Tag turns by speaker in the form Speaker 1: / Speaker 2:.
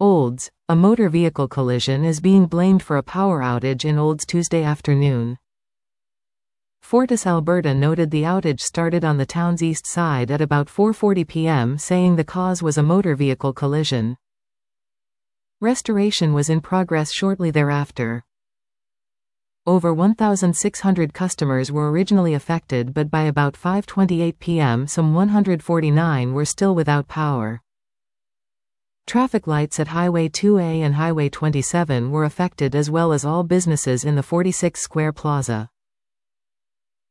Speaker 1: Olds, a motor vehicle collision is being blamed for a power outage in Olds Tuesday afternoon. Fortis Alberta noted the outage started on the town's east side at about 4:40 p.m., saying the cause was a motor vehicle collision. Restoration was in progress shortly thereafter. Over 1,600 customers were originally affected, but by about 5:28 p.m. some 149 were still without power. Traffic lights at Highway 2A and Highway 27 were affected, as well as all businesses in the 46 Square Plaza.